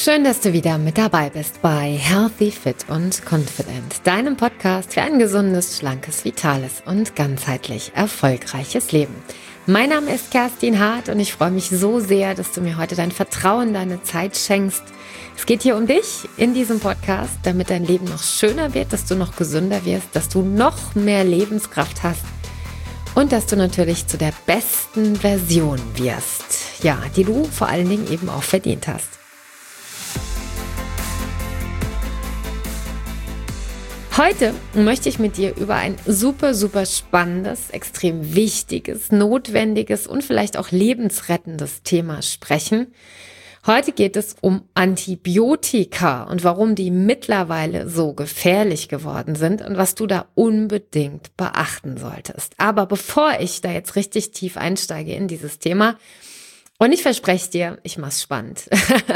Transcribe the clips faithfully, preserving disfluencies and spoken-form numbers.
Schön, dass du wieder mit dabei bist bei Healthy, Fit und Confident, deinem Podcast für ein gesundes, schlankes, vitales und ganzheitlich erfolgreiches Leben. Mein Name ist Kerstin Hart und ich freue mich so sehr, dass du mir heute dein Vertrauen, deine Zeit schenkst. Es geht hier um dich in diesem Podcast, damit dein Leben noch schöner wird, dass du noch gesünder wirst, dass du noch mehr Lebenskraft hast und dass du natürlich zu der besten Version wirst, ja, die du vor allen Dingen eben auch verdient hast. Heute möchte ich mit dir über ein super, super spannendes, extrem wichtiges, notwendiges und vielleicht auch lebensrettendes Thema sprechen. Heute geht es um Antibiotika und warum die mittlerweile so gefährlich geworden sind und was du da unbedingt beachten solltest. Aber bevor ich da jetzt richtig tief einsteige in dieses Thema, und ich verspreche dir, ich mach's spannend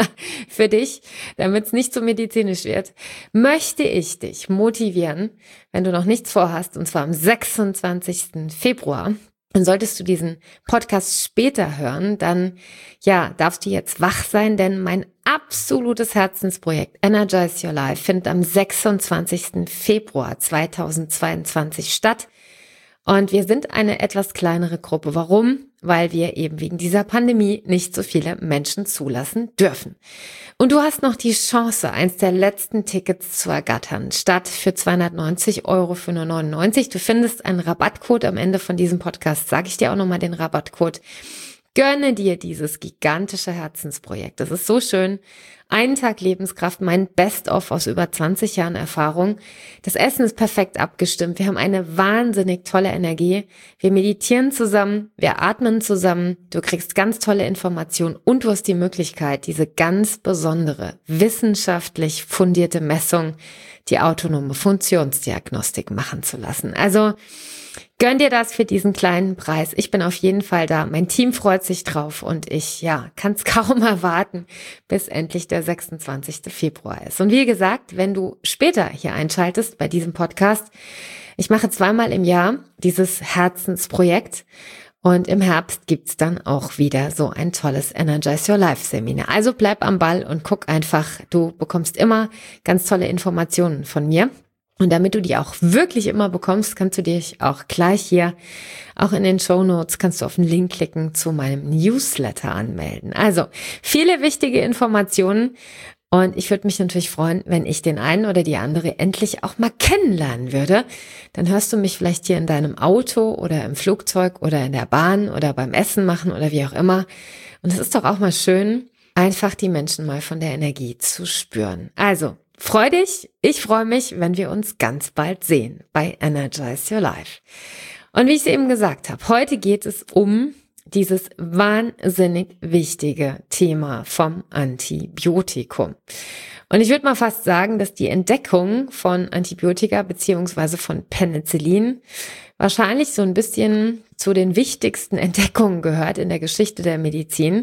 für dich, damit es nicht so medizinisch wird, möchte ich dich motivieren, wenn du noch nichts vorhast, und zwar am sechsundzwanzigsten Februar. Und solltest du diesen Podcast später hören, dann ja, darfst du jetzt wach sein, denn mein absolutes Herzensprojekt Energize Your Life findet am sechsundzwanzigsten Februar zweitausendzweiundzwanzig statt. Und wir sind eine etwas kleinere Gruppe. Warum? Weil wir eben wegen dieser Pandemie nicht so viele Menschen zulassen dürfen. Und du hast noch die Chance, eins der letzten Tickets zu ergattern. Statt für zweihundertneunzig Euro für nur neunundneunzig. Du findest einen Rabattcode am Ende von diesem Podcast. Sage ich dir auch nochmal den Rabattcode. Gönne dir dieses gigantische Herzensprojekt. Das ist so schön. Einen Tag Lebenskraft, mein Best-of aus über zwanzig Jahren Erfahrung. Das Essen ist perfekt abgestimmt. Wir haben eine wahnsinnig tolle Energie. Wir meditieren zusammen, wir atmen zusammen. Du kriegst ganz tolle Informationen und du hast die Möglichkeit, diese ganz besondere, wissenschaftlich fundierte Messung, die autonome Funktionsdiagnostik machen zu lassen. Also gönn dir das für diesen kleinen Preis. Ich bin auf jeden Fall da. Mein Team freut sich drauf und ich, ja, kann es kaum erwarten, bis endlich der sechsundzwanzigste Februar ist. Und wie gesagt, wenn du später hier einschaltest bei diesem Podcast, ich mache zweimal im Jahr dieses Herzensprojekt und im Herbst gibt's dann auch wieder so ein tolles Energize Your Life Seminar. Also bleib am Ball und guck einfach. Du bekommst immer ganz tolle Informationen von mir. Und damit du die auch wirklich immer bekommst, kannst du dich auch gleich hier, auch in den Shownotes, kannst du auf den Link klicken, zu meinem Newsletter anmelden. Also viele wichtige Informationen und ich würde mich natürlich freuen, wenn ich den einen oder die andere endlich auch mal kennenlernen würde. Dann hörst du mich vielleicht hier in deinem Auto oder im Flugzeug oder in der Bahn oder beim Essen machen oder wie auch immer. Und es ist doch auch mal schön, einfach die Menschen mal von der Energie zu spüren. Also, freu dich, ich freue mich, wenn wir uns ganz bald sehen bei Energize Your Life. Und wie ich es eben gesagt habe, heute geht es um dieses wahnsinnig wichtige Thema vom Antibiotikum. Und ich würde mal fast sagen, dass die Entdeckung von Antibiotika beziehungsweise von Penicillin wahrscheinlich so ein bisschen zu den wichtigsten Entdeckungen gehört in der Geschichte der Medizin.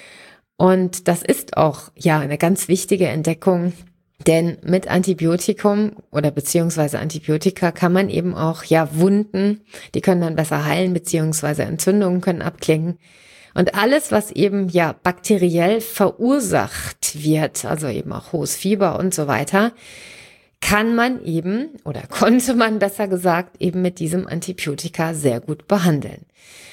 Und das ist auch ja eine ganz wichtige Entdeckung. Denn mit Antibiotikum oder beziehungsweise Antibiotika kann man eben auch, ja, Wunden, die können dann besser heilen, beziehungsweise Entzündungen können abklingen. Und alles, was eben, ja, bakteriell verursacht wird, also eben auch hohes Fieber und so weiter, kann man eben, oder konnte man besser gesagt, eben mit diesem Antibiotika sehr gut behandeln.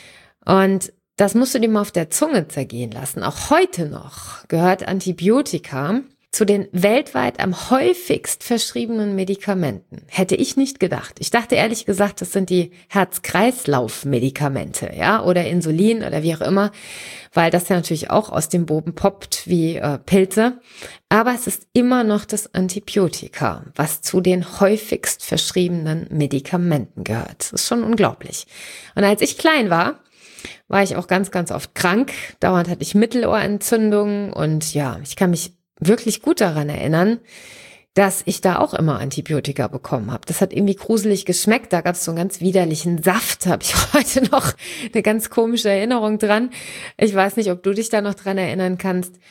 Und das musst du dir mal auf der Zunge zergehen lassen. Auch heute noch gehört Antibiotika zu den weltweit am häufigst verschriebenen Medikamenten. Hätte ich nicht gedacht. Ich dachte ehrlich gesagt, das sind die Herz-Kreislauf-Medikamente, ja, oder Insulin oder wie auch immer, weil das ja natürlich auch aus dem Boden poppt wie äh, Pilze. Aber es ist immer noch das Antibiotika, was zu den häufigst verschriebenen Medikamenten gehört. Das ist schon unglaublich. Und als ich klein war, war ich auch ganz, ganz oft krank. Dauernd hatte ich Mittelohrentzündungen und ja, ich kann mich wirklich gut daran erinnern, dass ich da auch immer Antibiotika bekommen habe. Das hat irgendwie gruselig geschmeckt. Da gab es so einen ganz widerlichen Saft. Habe ich heute noch eine ganz komische Erinnerung dran. Ich weiß nicht, ob du dich da noch dran erinnern kannst.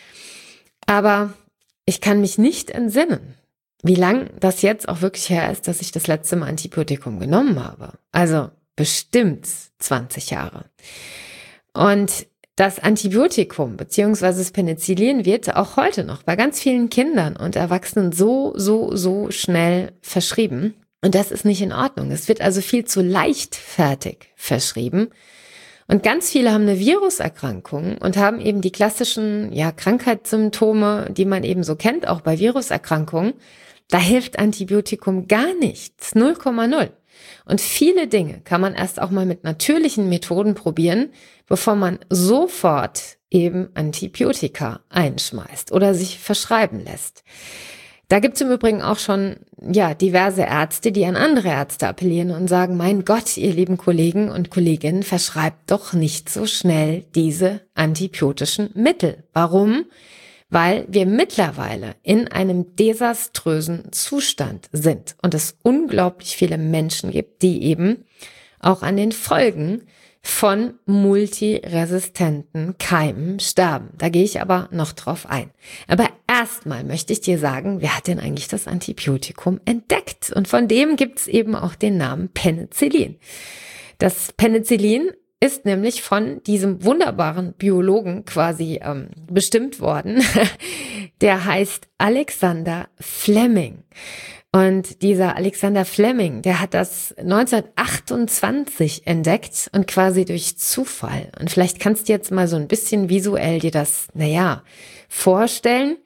Aber ich kann mich nicht entsinnen, wie lang das jetzt auch wirklich her ist, dass ich das letzte Mal Antibiotikum genommen habe. Also bestimmt zwanzig Jahre. Und Das Antibiotikum bzw. das Penicillin wird auch heute noch bei ganz vielen Kindern und Erwachsenen so, so, so schnell verschrieben. Und das ist nicht in Ordnung. Es wird also viel zu leichtfertig verschrieben. Und ganz viele haben eine Viruserkrankung und haben eben die klassischen ja, Krankheitssymptome, die man eben so kennt, auch bei Viruserkrankungen. Da hilft Antibiotikum gar nichts, null Komma null. Und viele Dinge kann man erst auch mal mit natürlichen Methoden probieren, bevor man sofort eben Antibiotika einschmeißt oder sich verschreiben lässt. Da gibt es im Übrigen auch schon ja diverse Ärzte, die an andere Ärzte appellieren und sagen, mein Gott, ihr lieben Kollegen und Kolleginnen, verschreibt doch nicht so schnell diese antibiotischen Mittel. Warum? Weil wir mittlerweile in einem desaströsen Zustand sind und es unglaublich viele Menschen gibt, die eben auch an den Folgen von multiresistenten Keimen sterben. Da gehe ich aber noch drauf ein. Aber erstmal möchte ich dir sagen, wer hat denn eigentlich das Antibiotikum entdeckt? Und von dem gibt es eben auch den Namen Penicillin. Das Penicillin ist nämlich von diesem wunderbaren Biologen quasi ähm, bestimmt worden. Der heißt Alexander Fleming. Und dieser Alexander Fleming, der hat das neunzehnhundertachtundzwanzig entdeckt und quasi durch Zufall. Und vielleicht kannst du jetzt mal so ein bisschen visuell dir das, naja, vorstellen.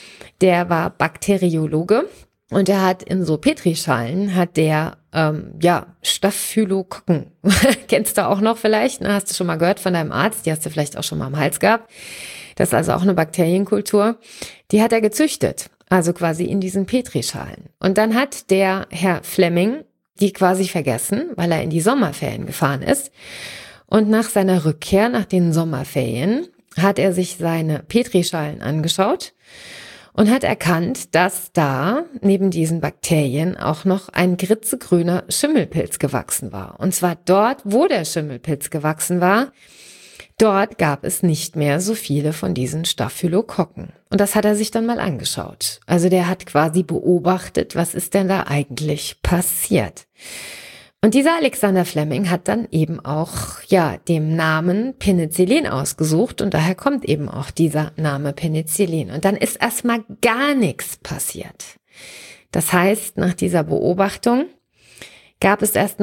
Der war Bakteriologe und er hat in so Petrischalen, hat der, ähm, ja, Staphylokokken. Kennst du auch noch vielleicht? Ne? Hast du schon mal gehört von deinem Arzt? Die hast du vielleicht auch schon mal am Hals gehabt. Das ist also auch eine Bakterienkultur. Die hat er gezüchtet. Also quasi in diesen Petrischalen. Und dann hat der Herr Fleming die quasi vergessen, weil er in die Sommerferien gefahren ist. Und nach seiner Rückkehr, nach den Sommerferien, hat er sich seine Petrischalen angeschaut und hat erkannt, dass da neben diesen Bakterien auch noch ein gritzegrüner Schimmelpilz gewachsen war. Und zwar dort, wo der Schimmelpilz gewachsen war, dort gab es nicht mehr so viele von diesen Staphylokokken. Und das hat er sich dann mal angeschaut. Also der hat quasi beobachtet, was ist denn da eigentlich passiert. Und dieser Alexander Fleming hat dann eben auch, ja, dem Namen Penicillin ausgesucht und daher kommt eben auch dieser Name Penicillin. Und dann ist erstmal gar nichts passiert. Das heißt, nach dieser Beobachtung gab es erst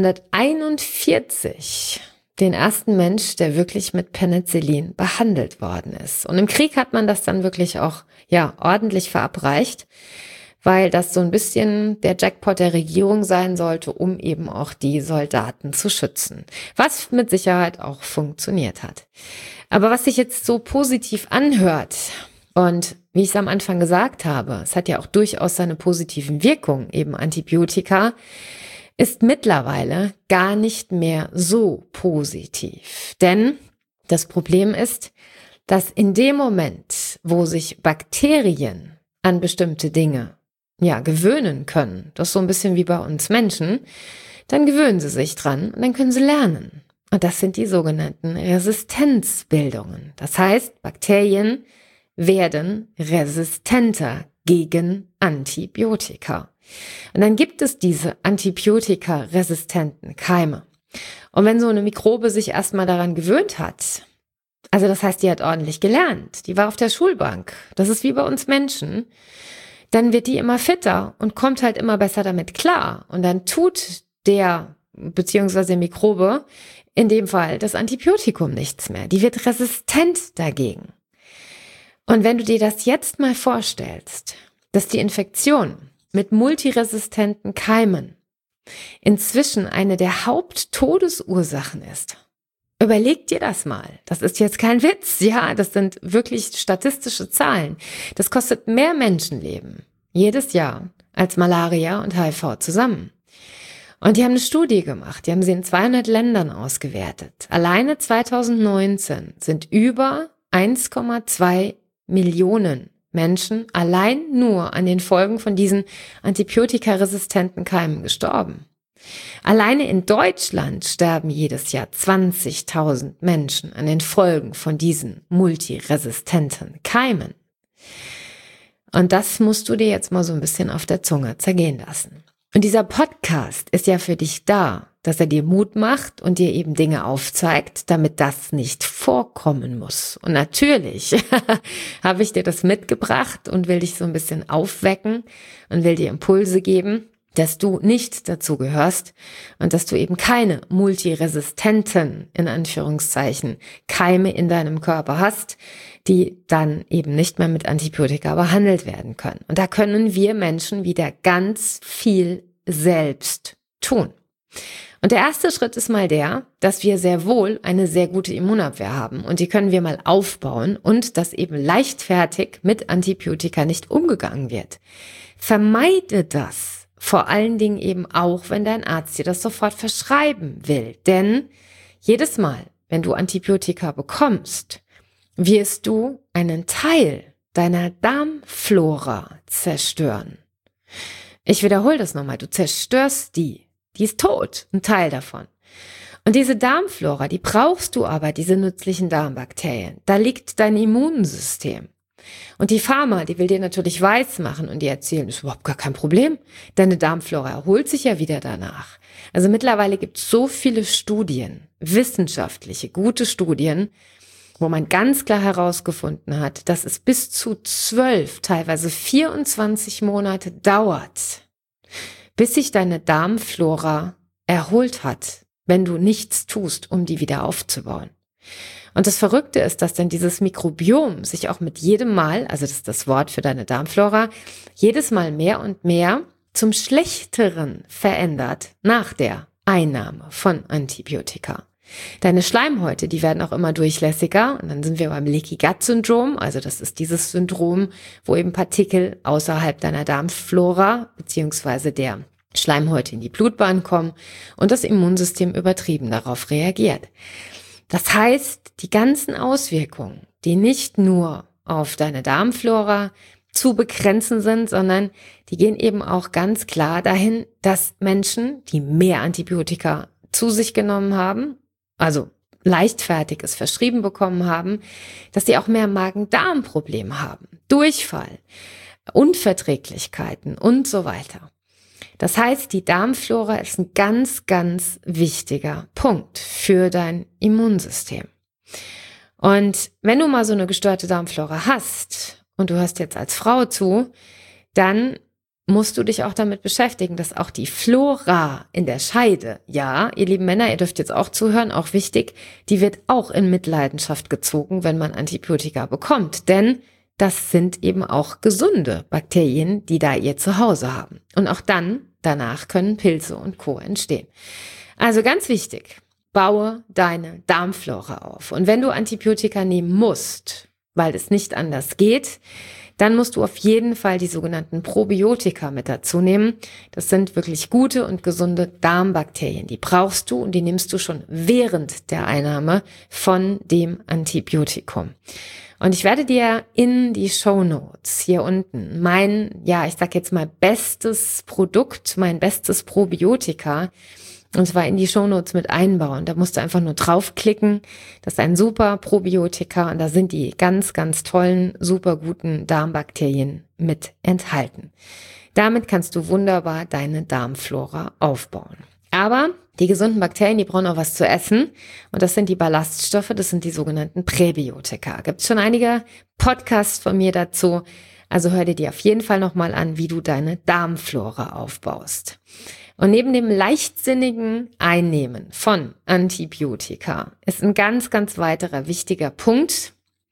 neunzehnhunderteinundvierzig den ersten Mensch, der wirklich mit Penicillin behandelt worden ist. Und im Krieg hat man das dann wirklich auch, ja, ordentlich verabreicht, weil das so ein bisschen der Jackpot der Regierung sein sollte, um eben auch die Soldaten zu schützen. Was mit Sicherheit auch funktioniert hat. Aber was sich jetzt so positiv anhört und wie ich es am Anfang gesagt habe, es hat ja auch durchaus seine positiven Wirkungen, eben Antibiotika, ist mittlerweile gar nicht mehr so positiv. Denn das Problem ist, dass in dem Moment, wo sich Bakterien an bestimmte Dinge ja gewöhnen können, das ist so ein bisschen wie bei uns Menschen, dann gewöhnen sie sich dran und dann können sie lernen. Und das sind die sogenannten Resistenzbildungen. Das heißt, Bakterien werden resistenter gegen Antibiotika. Und dann gibt es diese antibiotikaresistenten Keime. Und wenn so eine Mikrobe sich erstmal daran gewöhnt hat, also das heißt, die hat ordentlich gelernt, die war auf der Schulbank, das ist wie bei uns Menschen, dann wird die immer fitter und kommt halt immer besser damit klar. Und dann tut der beziehungsweise der Mikrobe in dem Fall das Antibiotikum nichts mehr. Die wird resistent dagegen. Und wenn du dir das jetzt mal vorstellst, dass die Infektion mit multiresistenten Keimen inzwischen eine der Haupttodesursachen ist. Überleg dir das mal. Das ist jetzt kein Witz. Ja, das sind wirklich statistische Zahlen. Das kostet mehr Menschenleben jedes Jahr als Malaria und H I V zusammen. Und die haben eine Studie gemacht. Die haben sie in zweihundert Ländern ausgewertet. Alleine zweitausendneunzehn sind über eins Komma zwei Millionen Menschen allein nur an den Folgen von diesen antibiotikaresistenten Keimen gestorben. Alleine in Deutschland sterben jedes Jahr zwanzigtausend Menschen an den Folgen von diesen multiresistenten Keimen. Und das musst du dir jetzt mal so ein bisschen auf der Zunge zergehen lassen. Und dieser Podcast ist ja für dich da, dass er dir Mut macht und dir eben Dinge aufzeigt, damit das nicht vorkommen muss. Und natürlich habe ich dir das mitgebracht und will dich so ein bisschen aufwecken und will dir Impulse geben, dass du nicht dazu gehörst und dass du eben keine multiresistenten, in Anführungszeichen, Keime in deinem Körper hast, die dann eben nicht mehr mit Antibiotika behandelt werden können. Und da können wir Menschen wieder ganz viel selbst tun. Und der erste Schritt ist mal der, dass wir sehr wohl eine sehr gute Immunabwehr haben und die können wir mal aufbauen und dass eben leichtfertig mit Antibiotika nicht umgegangen wird. Vermeide das, vor allen Dingen eben auch, wenn dein Arzt dir das sofort verschreiben will. Denn jedes Mal, wenn du Antibiotika bekommst, wirst du einen Teil deiner Darmflora zerstören. Ich wiederhole das nochmal, du zerstörst die. Die ist tot, ein Teil davon. Und diese Darmflora, die brauchst du aber, diese nützlichen Darmbakterien. Da liegt dein Immunsystem. Und die Pharma, die will dir natürlich weismachen und dir erzählen, ist überhaupt gar kein Problem. Deine Darmflora erholt sich ja wieder danach. Also mittlerweile gibt es so viele Studien, wissenschaftliche, gute Studien, wo man ganz klar herausgefunden hat, dass es bis zu zwölf, teilweise vierundzwanzig Monate dauert, bis sich deine Darmflora erholt hat, wenn du nichts tust, um die wieder aufzubauen. Und das Verrückte ist, dass dann dieses Mikrobiom sich auch mit jedem Mal, also das ist das Wort für deine Darmflora, jedes Mal mehr und mehr zum Schlechteren verändert nach der Einnahme von Antibiotika. Deine Schleimhäute, die werden auch immer durchlässiger und dann sind wir beim Leaky Gut Syndrom, also das ist dieses Syndrom, wo eben Partikel außerhalb deiner Darmflora beziehungsweise der Schleimhäute in die Blutbahn kommen und das Immunsystem übertrieben darauf reagiert. Das heißt, die ganzen Auswirkungen, die nicht nur auf deine Darmflora zu begrenzen sind, sondern die gehen eben auch ganz klar dahin, dass Menschen, die mehr Antibiotika zu sich genommen haben, also leichtfertig es verschrieben bekommen haben, dass sie auch mehr Magen-Darm-Probleme haben, Durchfall, Unverträglichkeiten und so weiter. Das heißt, die Darmflora ist ein ganz, ganz wichtiger Punkt für dein Immunsystem. Und wenn du mal so eine gestörte Darmflora hast und du hörst jetzt als Frau zu, dann musst du dich auch damit beschäftigen, dass auch die Flora in der Scheide, ja, ihr lieben Männer, ihr dürft jetzt auch zuhören, auch wichtig, die wird auch in Mitleidenschaft gezogen, wenn man Antibiotika bekommt, denn das sind eben auch gesunde Bakterien, die da ihr Zuhause haben. Und auch dann, danach können Pilze und Co. entstehen. Also ganz wichtig, baue deine Darmflora auf. Und wenn du Antibiotika nehmen musst, weil es nicht anders geht, dann musst du auf jeden Fall die sogenannten Probiotika mit dazu nehmen. Das sind wirklich gute und gesunde Darmbakterien. Die brauchst du und die nimmst du schon während der Einnahme von dem Antibiotikum. Und ich werde dir in die Shownotes hier unten mein, ja, ich sag jetzt mal bestes Produkt, mein bestes Probiotika, und zwar in die Shownotes mit einbauen. Da musst du einfach nur draufklicken. Das ist ein super Probiotika und da sind die ganz, ganz tollen, super guten Darmbakterien mit enthalten. Damit kannst du wunderbar deine Darmflora aufbauen. Aber die gesunden Bakterien, die brauchen auch was zu essen. Und das sind die Ballaststoffe, das sind die sogenannten Präbiotika. Gibt es schon einige Podcasts von mir dazu. Also hör dir die auf jeden Fall nochmal an, wie du deine Darmflora aufbaust. Und neben dem leichtsinnigen Einnehmen von Antibiotika ist ein ganz, ganz weiterer wichtiger Punkt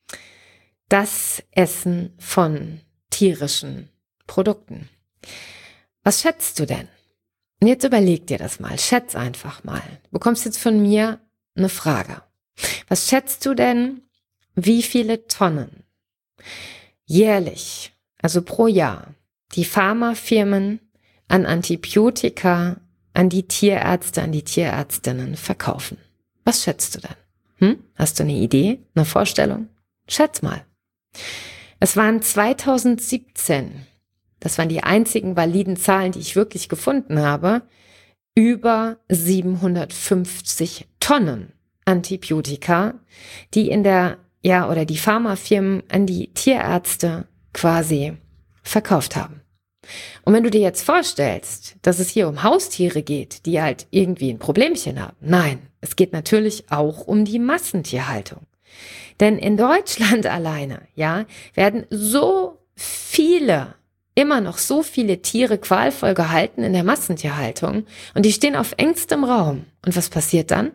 das Essen von tierischen Produkten. Was schätzt du denn? Und jetzt überleg dir das mal, schätz einfach mal. Du bekommst jetzt von mir eine Frage. Was schätzt du denn, wie viele Tonnen jährlich, also pro Jahr, die Pharmafirmen an Antibiotika an die Tierärzte, an die Tierärztinnen verkaufen? Was schätzt du denn? Hm? Hast du eine Idee, eine Vorstellung? Schätz mal. Es waren zweitausendsiebzehn, das waren die einzigen validen Zahlen, die ich wirklich gefunden habe, über siebenhundertfünfzig Tonnen Antibiotika, die in der, ja, oder die Pharmafirmen an die Tierärzte quasi verkauft haben. Und wenn du dir jetzt vorstellst, dass es hier um Haustiere geht, die halt irgendwie ein Problemchen haben, nein, es geht natürlich auch um die Massentierhaltung. Denn in Deutschland alleine, ja, werden so viele, immer noch so viele Tiere qualvoll gehalten in der Massentierhaltung und die stehen auf engstem Raum. Und was passiert dann?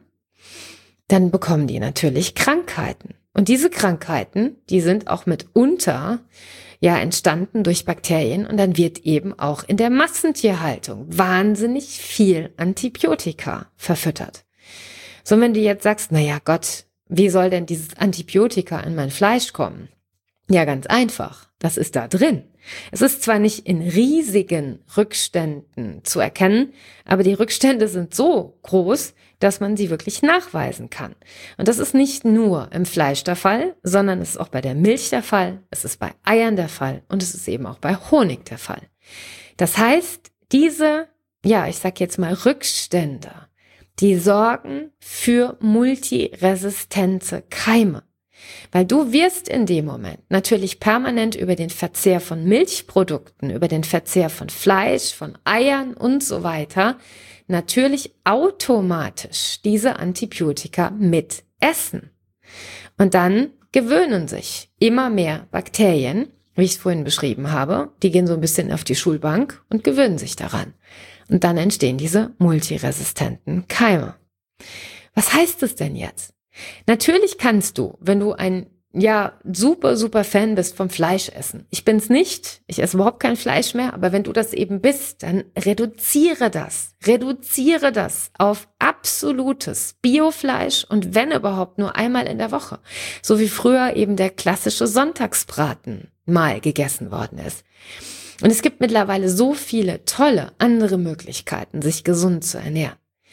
Dann bekommen die natürlich Krankheiten. Und diese Krankheiten, die sind auch mitunter ja entstanden durch Bakterien und dann wird eben auch in der Massentierhaltung wahnsinnig viel Antibiotika verfüttert. So, wenn du jetzt sagst, na ja Gott, wie soll denn dieses Antibiotika in mein Fleisch kommen? Ja, ganz einfach. Das ist da drin. Es ist zwar nicht in riesigen Rückständen zu erkennen, aber die Rückstände sind so groß, dass man sie wirklich nachweisen kann. Und das ist nicht nur im Fleisch der Fall, sondern es ist auch bei der Milch der Fall, es ist bei Eiern der Fall und es ist eben auch bei Honig der Fall. Das heißt, diese, ja, ich sag jetzt mal Rückstände, die sorgen für multiresistente Keime. Weil du wirst in dem Moment natürlich permanent über den Verzehr von Milchprodukten, über den Verzehr von Fleisch, von Eiern und so weiter natürlich automatisch diese Antibiotika mit essen. Und dann gewöhnen sich immer mehr Bakterien, wie ich es vorhin beschrieben habe, die gehen so ein bisschen auf die Schulbank und gewöhnen sich daran. Und dann entstehen diese multiresistenten Keime. Was heißt es denn jetzt? Natürlich kannst du, wenn du ein ja super, super Fan bist vom Fleischessen. Ich bin's nicht, ich esse überhaupt kein Fleisch mehr, aber wenn du das eben bist, dann reduziere das. Reduziere das auf absolutes Biofleisch und wenn überhaupt nur einmal in der Woche. So wie früher eben der klassische Sonntagsbraten mal gegessen worden ist. Und es gibt mittlerweile so viele tolle andere Möglichkeiten, sich gesund zu ernähren.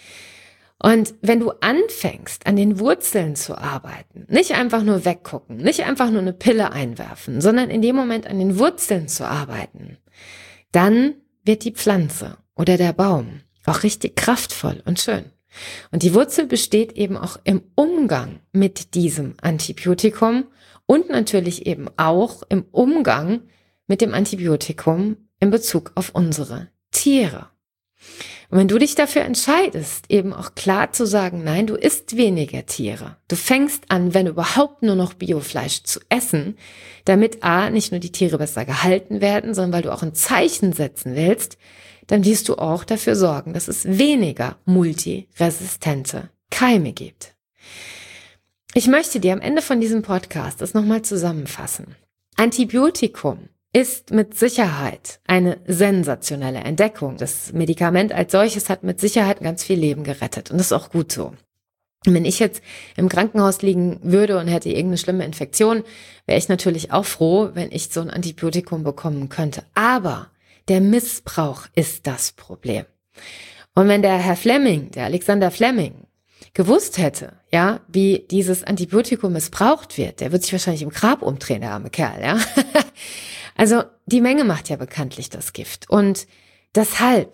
Und wenn du anfängst, an den Wurzeln zu arbeiten, nicht einfach nur weggucken, nicht einfach nur eine Pille einwerfen, sondern in dem Moment an den Wurzeln zu arbeiten, dann wird die Pflanze oder der Baum auch richtig kraftvoll und schön. Und die Wurzel besteht eben auch im Umgang mit diesem Antibiotikum und natürlich eben auch im Umgang mit dem Antibiotikum in Bezug auf unsere Tiere. Und wenn du dich dafür entscheidest, eben auch klar zu sagen, nein, du isst weniger Tiere. Du fängst an, wenn überhaupt nur noch Biofleisch zu essen, damit A, nicht nur die Tiere besser gehalten werden, sondern weil du auch ein Zeichen setzen willst, dann wirst du auch dafür sorgen, dass es weniger multiresistente Keime gibt. Ich möchte dir am Ende von diesem Podcast das nochmal zusammenfassen. Antibiotikum ist mit Sicherheit eine sensationelle Entdeckung. Das Medikament als solches hat mit Sicherheit ganz viel Leben gerettet und das ist auch gut so. Wenn ich jetzt im Krankenhaus liegen würde und hätte irgendeine schlimme Infektion, wäre ich natürlich auch froh, wenn ich so ein Antibiotikum bekommen könnte. Aber der Missbrauch ist das Problem. Und wenn der Herr Fleming, der Alexander Fleming, gewusst hätte, ja, wie dieses Antibiotikum missbraucht wird, der wird sich wahrscheinlich im Grab umdrehen, der arme Kerl, ja. Also die Menge macht ja bekanntlich das Gift und deshalb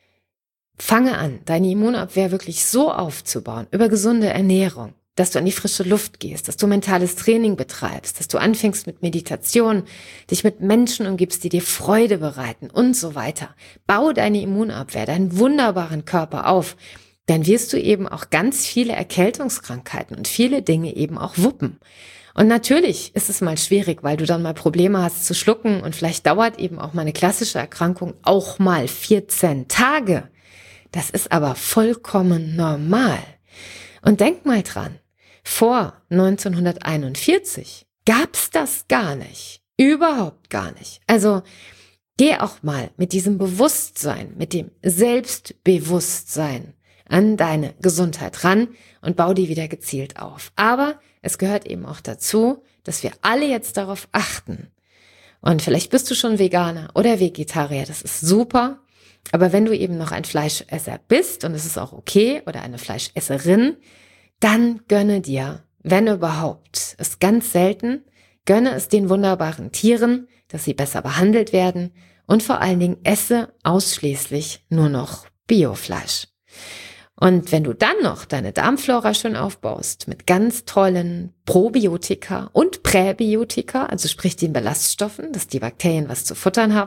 fange an, deine Immunabwehr wirklich so aufzubauen über gesunde Ernährung, dass du an die frische Luft gehst, dass du mentales Training betreibst, dass du anfängst mit Meditation, dich mit Menschen umgibst, die dir Freude bereiten und so weiter. Bau deine Immunabwehr, deinen wunderbaren Körper auf, dann wirst du eben auch ganz viele Erkältungskrankheiten und viele Dinge eben auch wuppen. Und natürlich ist es mal schwierig, weil du dann mal Probleme hast zu schlucken und vielleicht dauert eben auch mal eine klassische Erkrankung auch mal vierzehn Tage. Das ist aber vollkommen normal. Und denk mal dran, vor neunzehnhunderteinundvierzig gab's das gar nicht. Überhaupt gar nicht. Also geh auch mal mit diesem Bewusstsein, mit dem Selbstbewusstsein an deine Gesundheit ran und bau die wieder gezielt auf. Aber es gehört eben auch dazu, dass wir alle jetzt darauf achten. Und vielleicht bist du schon Veganer oder Vegetarier, das ist super. Aber wenn du eben noch ein Fleischesser bist, und es ist auch okay, oder eine Fleischesserin, dann gönne dir, wenn überhaupt, ist ganz selten, gönne es den wunderbaren Tieren, dass sie besser behandelt werden und vor allen Dingen esse ausschließlich nur noch Biofleisch. Und wenn du dann noch deine Darmflora schön aufbaust mit ganz tollen Probiotika und Präbiotika, also sprich den Ballaststoffen, dass die Bakterien was zu futtern haben,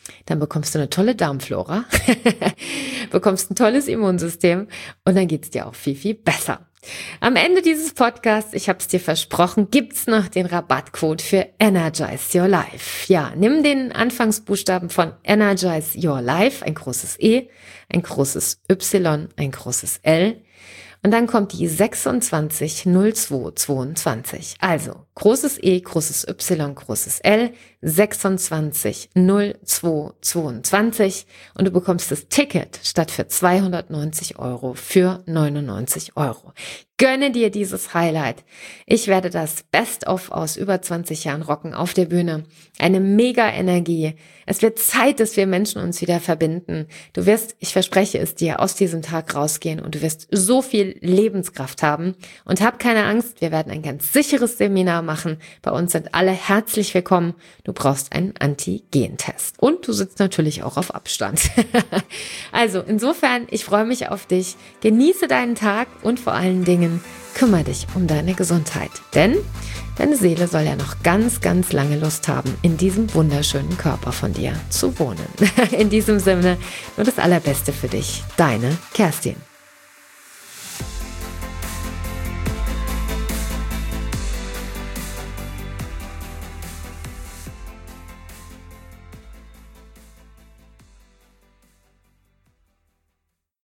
dann bekommst du eine tolle Darmflora, bekommst ein tolles Immunsystem und dann geht's dir auch viel, viel besser. Am Ende dieses Podcasts, ich habe es dir versprochen, gibt's noch den Rabattcode für Energize Your Life. Ja, nimm den Anfangsbuchstaben von Energize Your Life, ein großes E, ein großes Y, ein großes L. Und dann kommt die sechsundzwanzig null zwei zweiundzwanzig. Also großes E, großes Y, großes L, sechsundzwanzig null zwei zweiundzwanzig. Und du bekommst das Ticket statt für zweihundertneunzig Euro für neunundneunzig Euro. Gönne dir dieses Highlight. Ich werde das Best-of aus über zwanzig Jahren rocken auf der Bühne. Eine mega Energie. Es wird Zeit, dass wir Menschen uns wieder verbinden. Du wirst, ich verspreche es dir, aus diesem Tag rausgehen und du wirst so viel Lebenskraft haben. Und hab keine Angst, wir werden ein ganz sicheres Seminar machen. Bei uns sind alle herzlich willkommen. Du brauchst einen Antigen-Test. Und du sitzt natürlich auch auf Abstand. Also insofern, ich freue mich auf dich. Genieße deinen Tag und vor allen Dingen kümmere dich um deine Gesundheit. Denn deine Seele soll ja noch ganz, ganz lange Lust haben, in diesem wunderschönen Körper von dir zu wohnen. In diesem Sinne, nur das Allerbeste für dich. Deine Kerstin.